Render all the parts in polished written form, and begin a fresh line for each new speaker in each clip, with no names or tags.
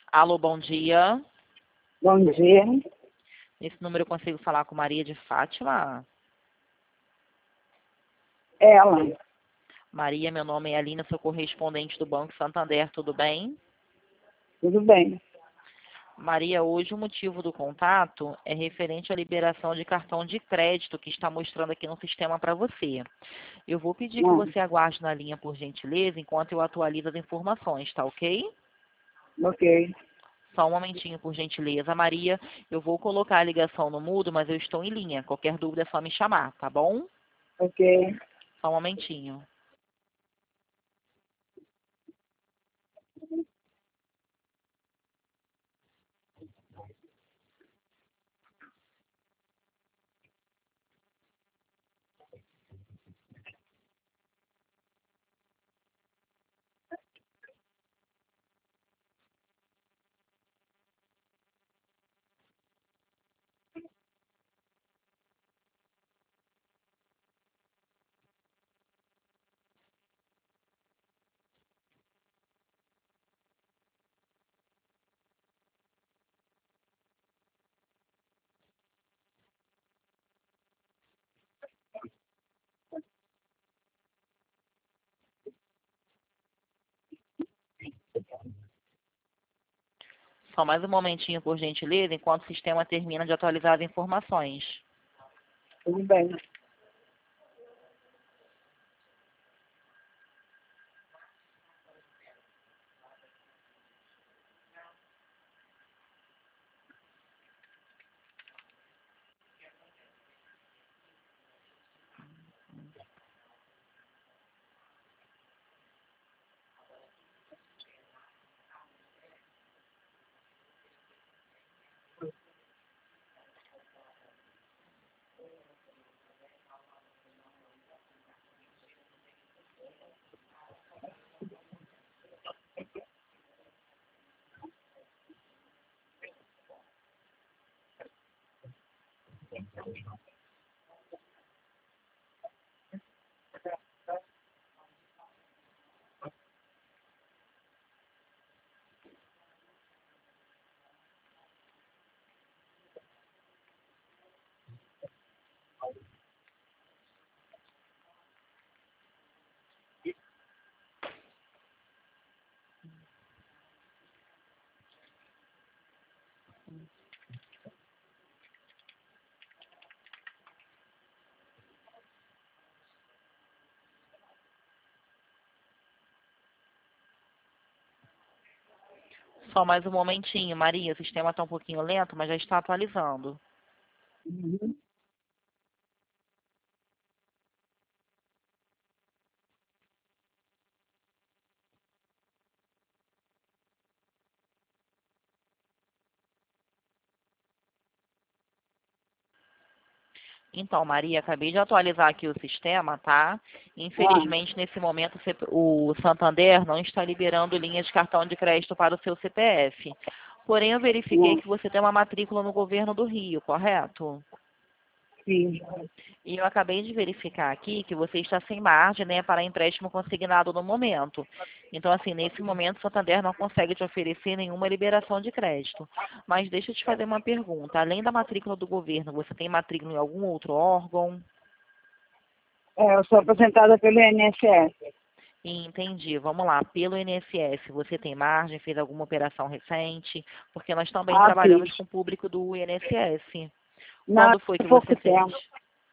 Alô, bom dia.
Bom dia.
Nesse número eu consigo falar com Maria de Fátima?
Ela.
Maria, meu nome é Alina, sou correspondente do Banco Santander, tudo bem?
Tudo bem.
Maria, hoje o motivo do contato é referente à liberação de cartão de crédito que está mostrando aqui no sistema para você. Eu vou pedir que você aguarde na linha, por gentileza, enquanto eu atualizo as informações, tá ok?
Ok.
Só um momentinho, por gentileza. Maria, eu vou colocar a ligação no mudo, mas eu estou em linha. Qualquer dúvida é só me chamar, tá bom?
Ok.
Só um momentinho. Só mais um momentinho, por gentileza, enquanto o sistema termina de atualizar as informações.
Tudo bem.
Só mais um momentinho, Maria. O sistema está um pouquinho lento, mas já está atualizando.
Uhum.
Então, Maria, acabei de atualizar aqui o sistema, tá? Infelizmente, nesse momento, o Santander não está liberando linha de cartão de crédito para o seu CPF. Porém, eu verifiquei que você tem uma matrícula no governo do Rio, correto?
Sim.
E eu acabei de verificar aqui que você está sem margem, né, para empréstimo consignado no momento. Então, assim, nesse momento, o Santander não consegue te oferecer nenhuma liberação de crédito. Mas deixa eu te fazer uma pergunta. Além da matrícula do governo, você tem matrícula em algum outro órgão?
Eu sou aposentada pelo INSS.
Entendi. Vamos lá. Pelo INSS, você tem margem? Fez alguma operação recente? Porque nós também trabalhamos
Fiz.
com o público do INSS.
Não,
Quando foi que
pouco
você fez?
tempo.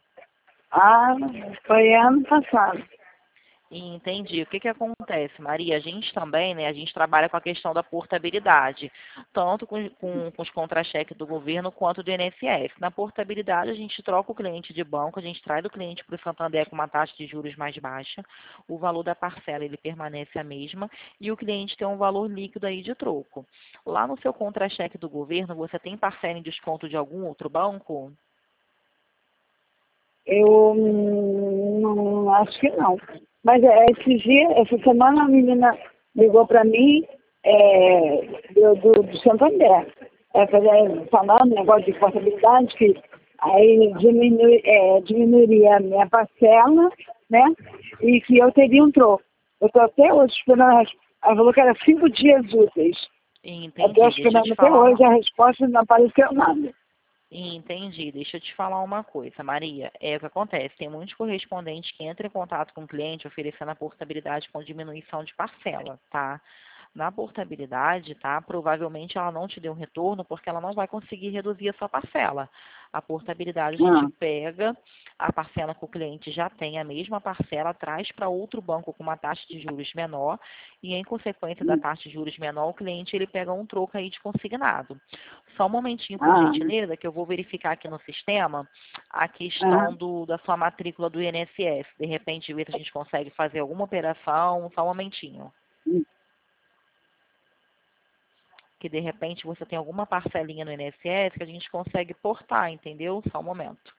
Foi ano passado.
Entendi. O que que acontece, Maria? A gente também, né, a gente trabalha com a questão da portabilidade, tanto com os contra-cheques do governo quanto do INSS. Na portabilidade, a gente troca o cliente de banco, a gente traz o cliente para o Santander com uma taxa de juros mais baixa, o valor da parcela ele permanece a mesma e o cliente tem um valor líquido aí de troco. Lá no seu contra-cheque do governo, você tem parcela em desconto de algum outro banco?
Eu não acho que não. Mas esses dias, essa semana, a menina ligou para mim do Santander. Falando negócio de portabilidade, que aí diminuiria a minha parcela, né? E que eu teria um troco. Eu estou até hoje esperando. Ela falou que era 5 dias úteis. Até
Entendi. Deixa eu te
esperando até
falar
hoje
uma
a resposta e não apareceu nada.
Entendi. Deixa eu te falar uma coisa, Maria. É o que acontece. Tem muitos correspondentes que entram em contato com o cliente oferecendo a portabilidade com diminuição de parcela, tá? Na portabilidade, tá? Provavelmente ela não te deu um retorno porque ela não vai conseguir reduzir a sua parcela. A portabilidade a gente
Ah,
pega a parcela que o cliente já tem, a mesma parcela, traz para outro banco com uma taxa de juros menor e, em consequência da
hum,
taxa de juros menor, o cliente ele pega um troco aí de consignado. Só um momentinho, por
ah,
gentileza, que eu vou verificar aqui no sistema a
ah,
questão da sua matrícula do INSS. De repente, ver se a gente consegue fazer alguma operação. Só um momentinho.
hum.
Que de repente você tem alguma parcelinha no INSS que a gente consegue portar, entendeu? Só um momento.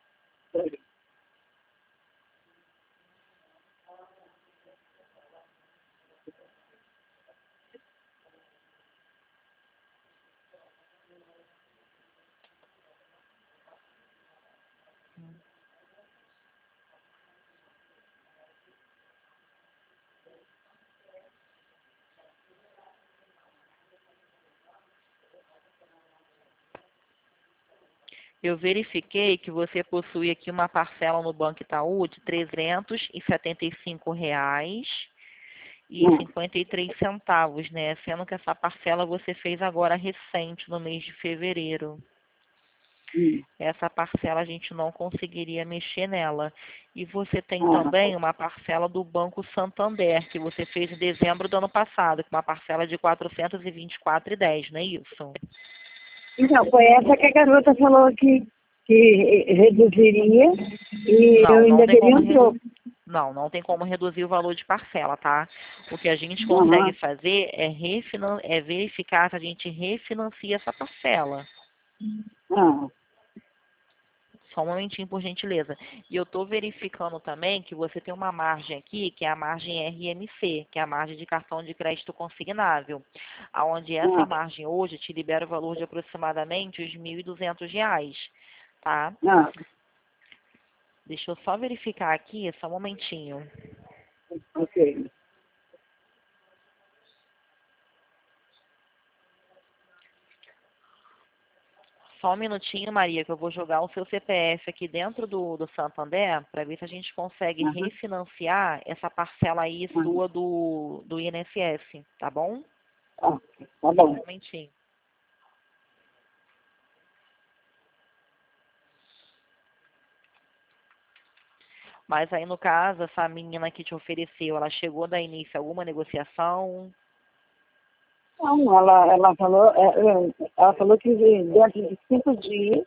Eu verifiquei que você possui aqui uma parcela no Banco Itaú de R$ 375,53, né? Sendo que essa parcela você fez agora recente, no mês de fevereiro.
Hum.
Essa parcela a gente não conseguiria mexer nela. E você tem
Ah,
também uma parcela do Banco Santander, que você fez em dezembro do ano passado, com uma parcela de R$ 424,10, não é isso?
então, foi essa que a garota falou que reduziria e eu
Não, não
ainda
tem
teria
como
um troco.
não tem como reduzir o valor de parcela, tá? O que a gente consegue
Aham.
fazer é verificar se a gente refinancia essa parcela.
Ah,
Só um momentinho, por gentileza. E eu estou verificando também que você tem uma margem aqui, que é a margem RMC, que é a margem de cartão de crédito consignável, aonde essa
ah,
margem hoje te libera o valor de aproximadamente os R$ 1.200, tá?
ah,
Deixa eu só verificar aqui, só um momentinho.
ok.
Só um minutinho, Maria, que eu vou jogar o seu CPF aqui dentro do Santander para ver se a gente consegue
Aham,
refinanciar essa parcela aí
aham.
sua do INSS, tá bom?
Ah, tá
Só um
bom.
momentinho. Mas aí, no caso, essa menina que te ofereceu, ela chegou a dar início a alguma negociação?
Não, ela falou que dentro de 5 dias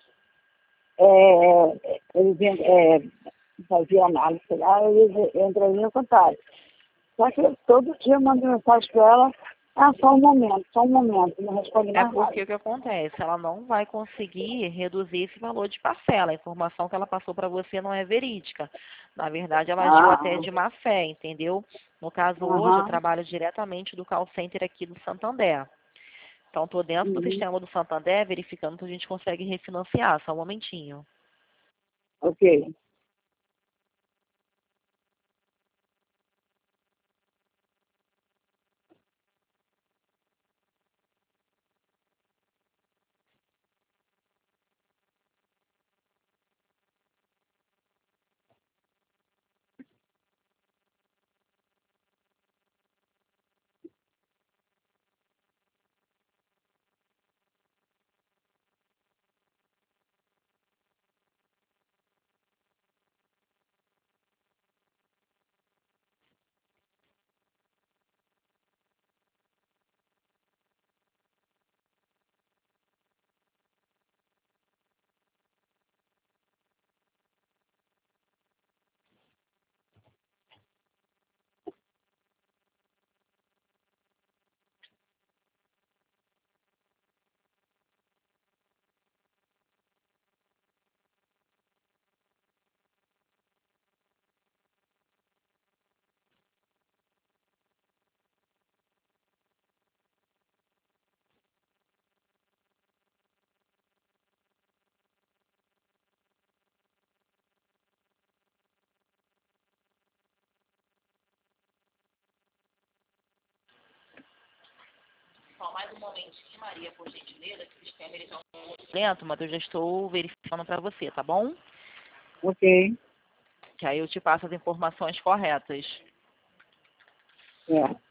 eles faziam análise lá, eles entrariam em contato. Só que todo dia eu mando mensagem para ela, só um momento, não responde
É
mais nada.
porque o que acontece? Ela não vai conseguir reduzir esse valor de parcela. A informação que ela passou para você não é verídica. Na verdade, ela agiu até
Ah,
de má fé, entendeu? No caso, hoje, eu
aham,
trabalho diretamente do call center aqui do Santander. Então, estou dentro do
uhum,
sistema do Santander verificando se a gente consegue refinanciar. Só um momentinho.
ok.
momentinho, Maria, por gentileza, que o sistema ele tá um pouco lento, mas eu já estou verificando para você, tá bom?
Ok.
Que aí eu te passo as informações corretas.
É.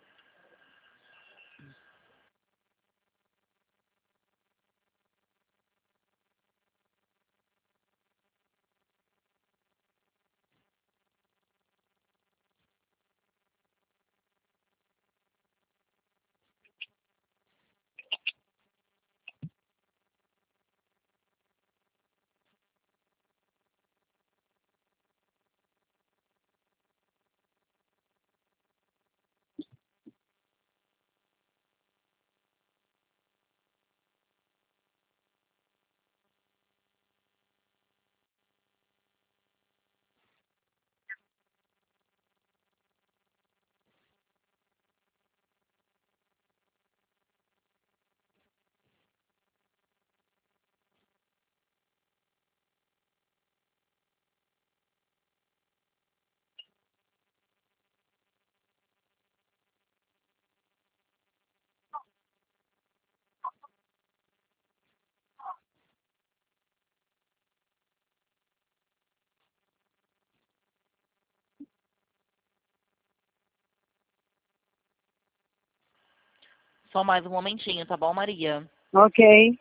Só mais um momentinho, tá bom, Maria?
Ok.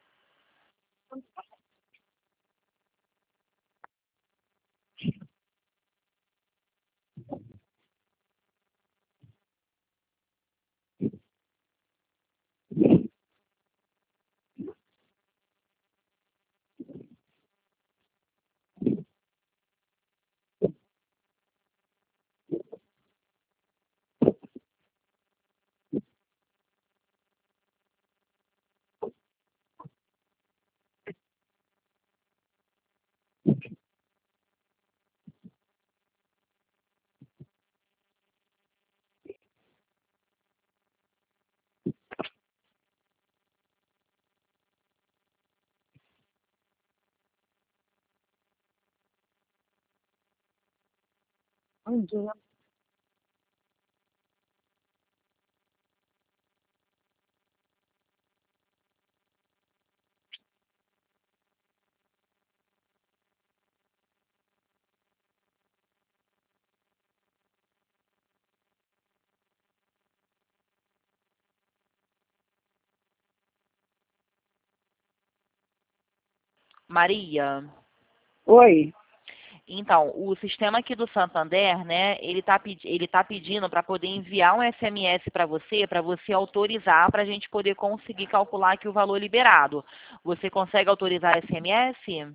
Bom dia.
Maria,
Oi.
então, o sistema aqui do Santander, né, ele tá pedindo para poder enviar um SMS para você autorizar, para a gente poder conseguir calcular aqui o valor liberado. Você consegue autorizar SMS?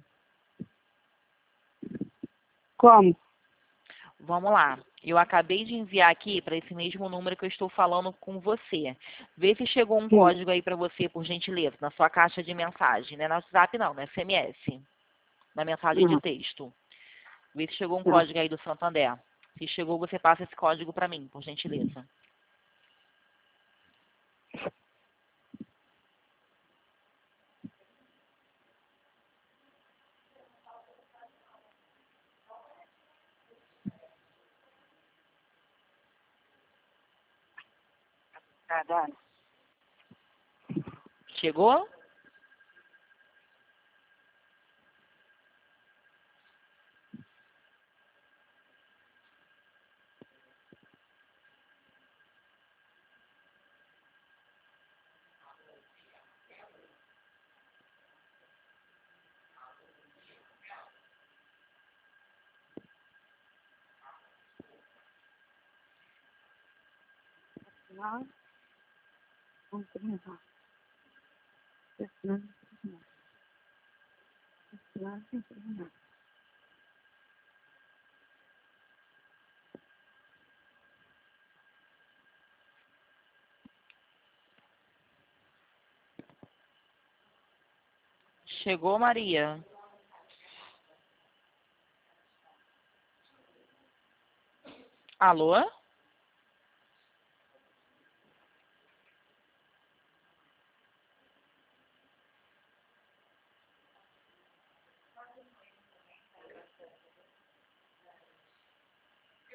Como?
Vamos lá. Eu acabei de enviar aqui para esse mesmo número que eu estou falando com você. Vê se chegou um
Sim.
código aí para você, por gentileza, na sua caixa de mensagem. Não é no WhatsApp, não, no SMS. Na mensagem de
Ah,
texto. Vê se chegou um
tá.
código aí do Santander. Se chegou, você passa esse código para mim, por gentileza.
Tá, dá.
Chegou?
Não. Não tem errado. Não, não, não.
Chegou, Maria? Alô?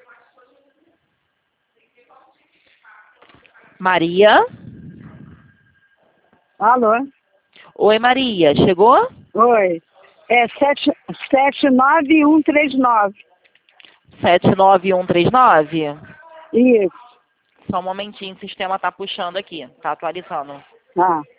Maria?
Alô?
Oi, Maria, chegou?
Oi. É 79139.
79139?
Isso.
Só um momentinho, o sistema tá puxando aqui, tá atualizando.
Ah.